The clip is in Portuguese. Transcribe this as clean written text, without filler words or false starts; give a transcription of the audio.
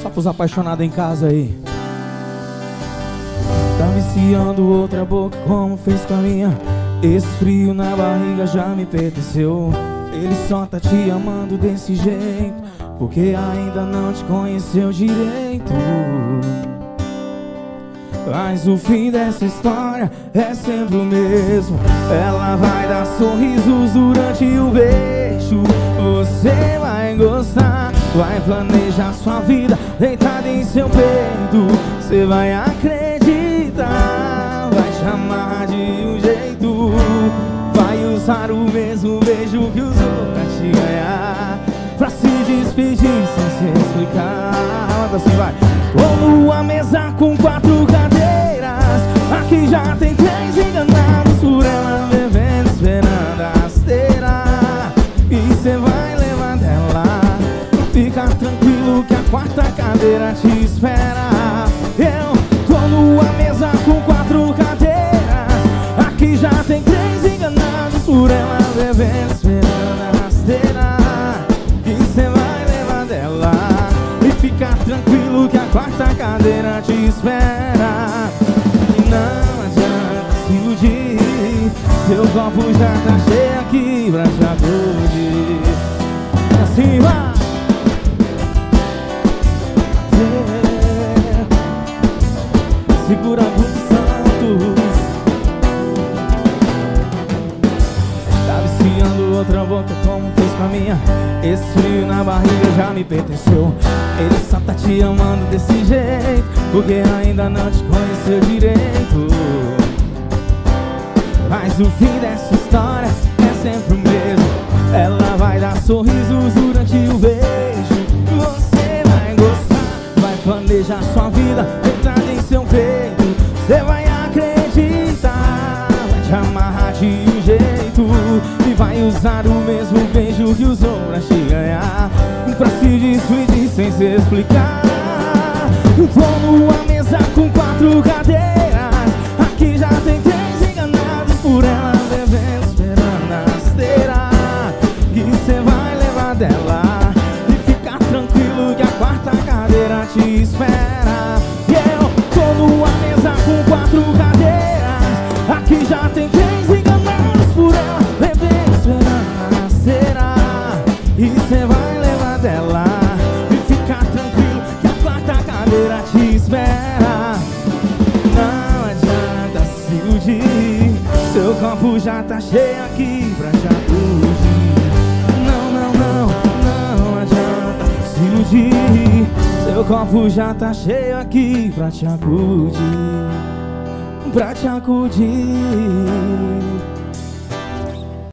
Só pros apaixonados em casa aí. Tá viciando outra boca como fez com a minha. Esse frio na barriga já me pertenceu. Ele só tá te amando desse jeito porque ainda não te conheceu direito. Mas o fim dessa história é sempre o mesmo. Ela vai dar sorrisos durante o beijo. Você vai gostar, vai planejar sua vida deitada em seu peito. Você vai acreditar, vai chamar de um jeito. Vai usar o mesmo beijo que usou pra te ganhar, pra se despedir sem se explicar. Assim vai. Como a mesa com 4 cadeiras, aqui já tem 3 enganados por ela bebendo, esperando a rasteira. E cê vai levar dela. Fica tranquilo que a 4ª cadeira te espera. Eu tô numa mesa com 4 cadeiras, aqui já tem 3 enganados por ela bebendo, esperando a rasteira. E cê vai levar dela. E fica tranquilo que a 4ª cadeira te espera. E não adianta se iludir, seu copo já tá cheio aqui pra te acudir. Assim vai. Segura com Santos. Tá viciando outra boca como fez com a minha. Esse frio na barriga já me pertenceu. Ele só tá te amando desse jeito porque ainda não te conheceu direito. Mas o fim dessa história é sempre o mesmo. Ela vai dar sorrisos durante o beijo. Você vai gostar, vai planejar sua vida deitada em seu peito. Você vai acreditar, vai te amarrar de um jeito. E vai usar o mesmo beijo que usou pra te ganhar, pra se despedir sem se explicar. Tô numa mesa com 4 cadeiras, aqui já tem 3 enganados por ela bebendo, esperando a rasteira. E cê vai levar dela. E fica tranquilo que a 4ª cadeira te espera. E eu tô numa mesa com 4 cadeiras, aqui já tem 3 enganados por ela bebendo, esperando a rasteira. E cê vai levar dela. E fica tranquilo que a 4ª cadeira te espera. Não adianta se iludir, seu copo já tá cheio aqui pra te acudir. Não adianta se iludir, seu copo já tá cheio aqui pra te acudir, pra te acudir.